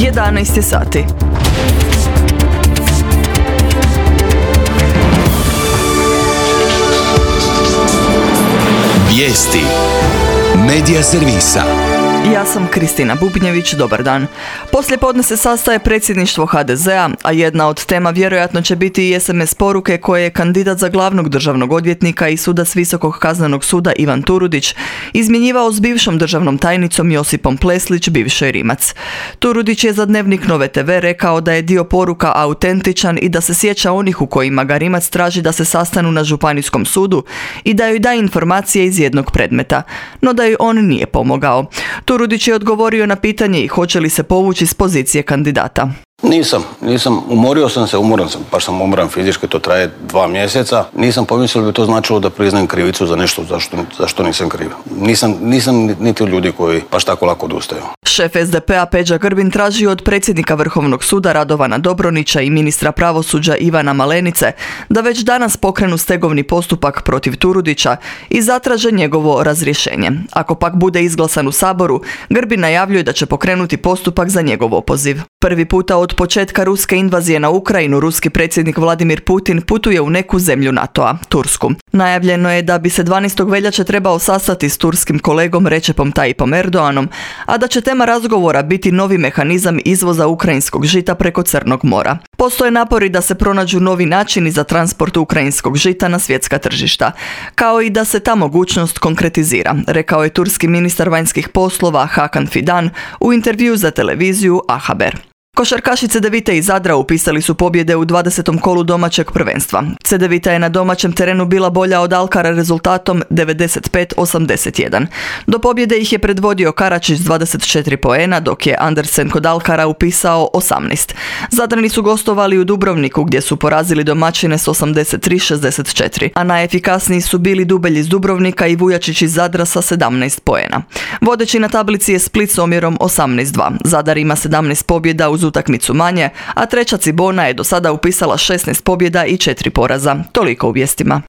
11 je sati. Vijesti Medija servisa. Ja sam Kristina Bubnjević, dobar dan. Poslijepodne se sastaje predsjedništvo HDZ-a, a jedna od tema vjerojatno će biti i SMS poruke koje je kandidat za glavnog državnog odvjetnika i sudac Visokog kaznenog suda Ivan Turudić izmjenjivao s bivšom državnom tajnicom Josipom Pleslić, bivšoj Rimac. Turudić je za Dnevnik Nove TV rekao da je dio poruka autentičan i da se sjeća onih u kojima ga Rimac traži da se sastanu na županijskom sudu i da joj da informacije iz jednog predmeta, no da joj on nije pomogao. Turudić je odgovorio na pitanje i hoće li se povući s pozicije kandidata. Nisam, umorio sam se, baš sam umoran fizički, to traje 2 mjeseca. Nisam pomislio da bi to značilo da priznajem krivicu za nešto za što nisam kriv. Nisam niti od ljudi koji baš tako lako odustaju. Šef SDP-a Peđa Grbin traži od predsjednika Vrhovnog suda Radovana Dobronića i ministra pravosuđa Ivana Malenice da već danas pokrenu stegovni postupak protiv Turudića i zatraže njegovo razrješenje. Ako pak bude izglasan u Saboru, Grbin najavljuje da će pokrenuti postupak za njegov opoziv. Prvi puta od početka ruske invazije na Ukrajinu, ruski predsjednik Vladimir Putin putuje u neku zemlju NATO-a, Tursku. Najavljeno je da bi se 12. veljače trebao sastati s turskim kolegom Recepom Tayyipom Erdoganom, a da će tema razgovora biti novi mehanizam izvoza ukrajinskog žita preko Crnog mora. Postoje napori da se pronađu novi načini za transport ukrajinskog žita na svjetska tržišta, kao i da se ta mogućnost konkretizira, rekao je turski ministar vanjskih poslova Hakan Fidan u intervjuu za televiziju A Haber. Košarkaši Cedevite i Zadra upisali su pobjede u 20. kolu domaćeg prvenstva. Cedevita je na domaćem terenu bila bolja od Alkara rezultatom 95-81. Do pobjede ih je predvodio Karačić s 24 poena, dok je Andersen kod Alkara upisao 18. Zadrani su gostovali u Dubrovniku gdje su porazili domaćine s 83-64, a najefikasniji su bili Dubelj iz Dubrovnika i Vujačić iz Zadra sa 17 poena. Vodeći na tablici je Split s omjerom 18-2. Zadar ima 17 pobjeda uz utakmicu manje, a treća Cibona je do sada upisala 16 pobjeda i 4 poraza. Toliko u vijestima.